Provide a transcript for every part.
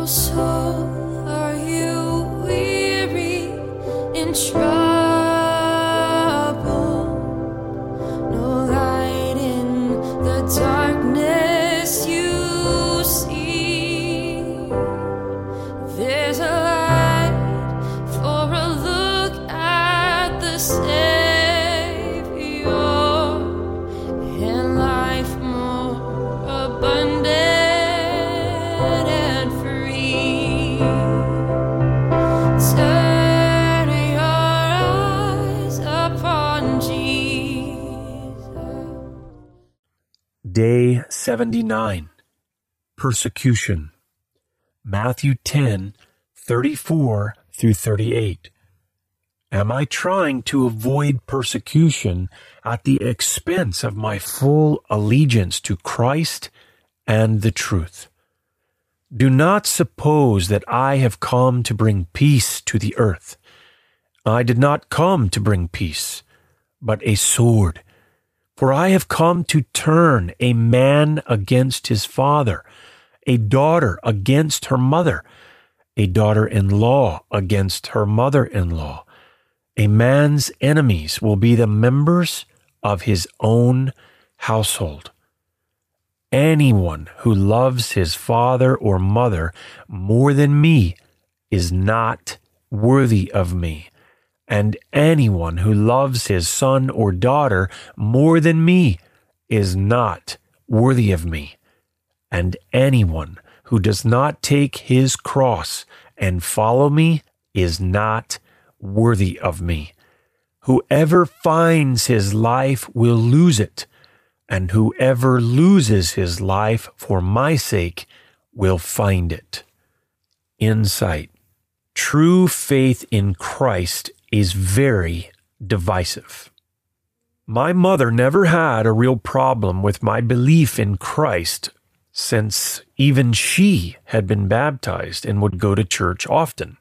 soul, are you weary in trouble? No light in the darkness you see. There's a light for a look at the Savior, and life more abundant and free. Turn your eyes upon Jesus. Day 79. Persecution. Matthew 10:34 through 38. Am I trying to avoid persecution at the expense of my full allegiance to Christ and the truth? Do not suppose that I have come to bring peace to the earth. I did not come to bring peace, but a sword. For I have come to turn a man against his father, a daughter against her mother, a daughter-in-law against her mother-in-law. A man's enemies will be the members of his own household. Anyone who loves his father or mother more than me is not worthy of me. And anyone who loves his son or daughter more than me is not worthy of me. And anyone who does not take his cross and follow me is not worthy of me. Whoever finds his life will lose it, and whoever loses his life for my sake will find it. Insight. True faith in Christ is very divisive. My mother never had a real problem with my belief in Christ, since even she had been baptized and would go to church often.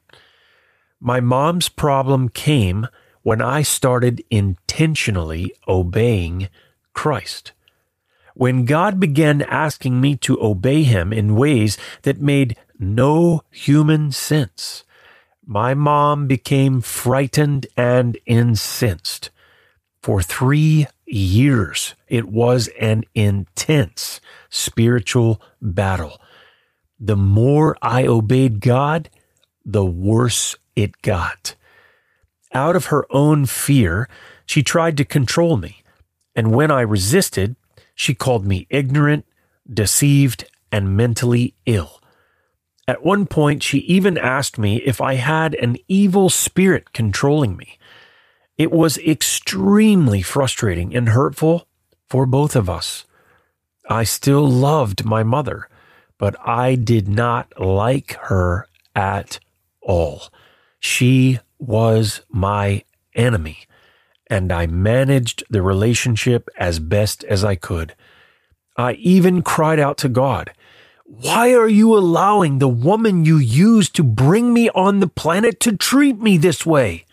My mom's problem came when I started intentionally obeying Christ. When God began asking me to obey him in ways that made no human sense, my mom became frightened and incensed. For 3 years, it was an intense spiritual battle. The more I obeyed God, the worse it got. Out of her own fear, she tried to control me. And when I resisted, she called me ignorant, deceived, and mentally ill. At one point, she even asked me if I had an evil spirit controlling me. It was extremely frustrating and hurtful for both of us. I still loved my mother, but I did not like her at all. She was my enemy, and I managed the relationship as best as I could. I even cried out to God, "Why are you allowing the woman you used to bring me on the planet to treat me this way?"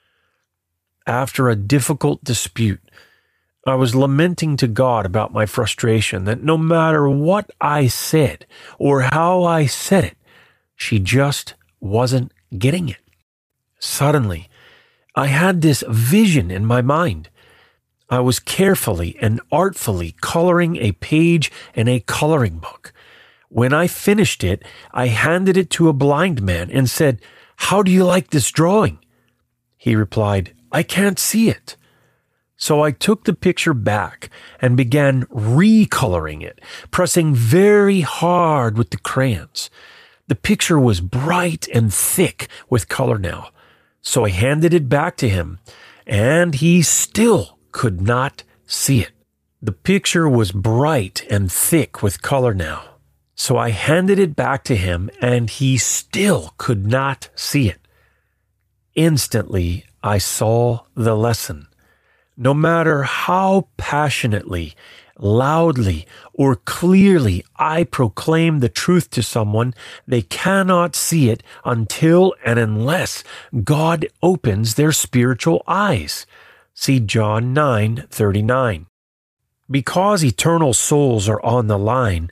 After a difficult dispute, I was lamenting to God about my frustration that no matter what I said or how I said it, she just wasn't getting it. Suddenly, I had this vision in my mind. I was carefully and artfully coloring a page in a coloring book. When I finished it, I handed it to a blind man and said, "How do you like this drawing?" He replied, "I can't see it." So I took the picture back and began recoloring it, pressing very hard with the crayons. The picture was bright and thick with color now. So I handed it back to him, and he still could not see it. The picture was bright and thick with color now. So I handed it back to him, and he still could not see it. Instantly, I saw the lesson. No matter how passionately, loudly, or clearly I proclaim the truth to someone, they cannot see it until and unless God opens their spiritual eyes. See John 9:39. Because eternal souls are on the line,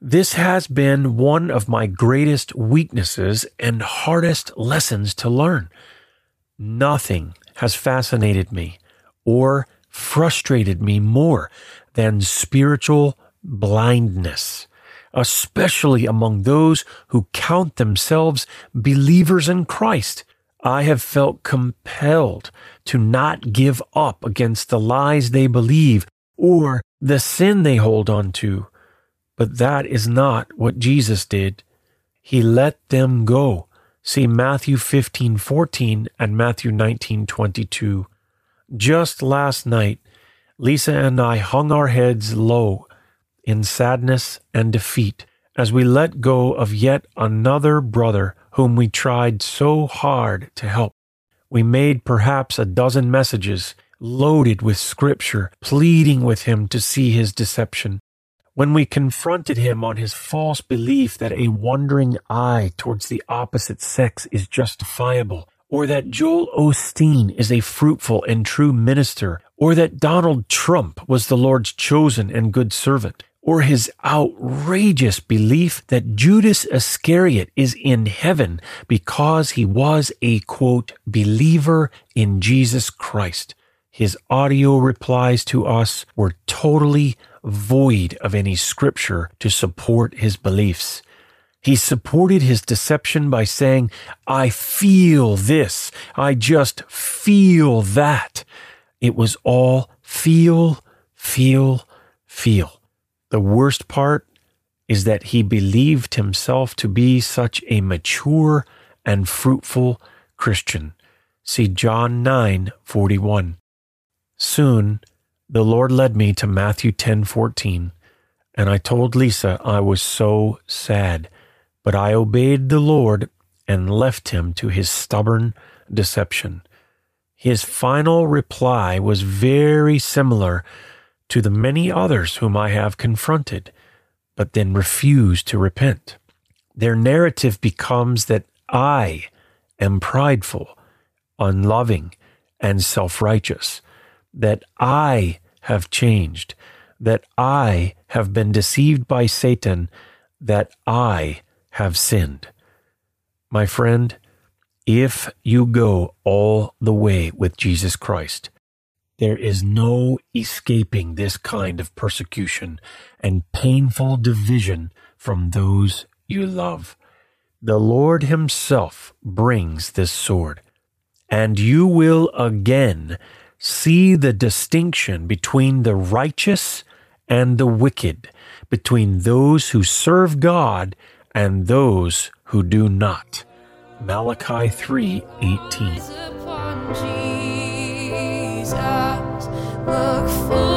This has been one of my greatest weaknesses and hardest lessons to learn. Nothing has fascinated me or frustrated me more than spiritual blindness, especially among those who count themselves believers in Christ. I have felt compelled to not give up against the lies they believe or the sin they hold on to. But that is not what Jesus did. He let them go. See Matthew 15:14 and Matthew 19:22. Just last night, Lisa and I hung our heads low in sadness and defeat as we let go of yet another brother whom we tried so hard to help. We made perhaps a dozen messages loaded with scripture, pleading with him to see his deception. When we confronted him on his false belief that a wandering eye towards the opposite sex is justifiable, or that Joel Osteen is a fruitful and true minister, or that Donald Trump was the Lord's chosen and good servant, or his outrageous belief that Judas Iscariot is in heaven because he was a, quote, believer in Jesus Christ. His audio replies to us were totally void of any scripture to support his beliefs. He supported his deception by saying, I feel this, I just feel that. It was all feel. The worst part is that he believed himself to be such a mature and fruitful Christian. See John 9:41. Soon, the Lord led me to Matthew 10:14, and I told Lisa I was so sad, but I obeyed the Lord and left him to his stubborn deception. His final reply was very similar to the many others whom I have confronted, but then refused to repent. Their narrative becomes that I am prideful, unloving, and self-righteous, that I have changed, that I have been deceived by Satan, that I have sinned. My friend, if you go all the way with Jesus Christ, there is no escaping this kind of persecution and painful division from those you love. The Lord himself brings this sword, and you will again see the distinction between the righteous and the wicked, between those who serve God and those who do not. Malachi 3:18. Upon Jesus, look for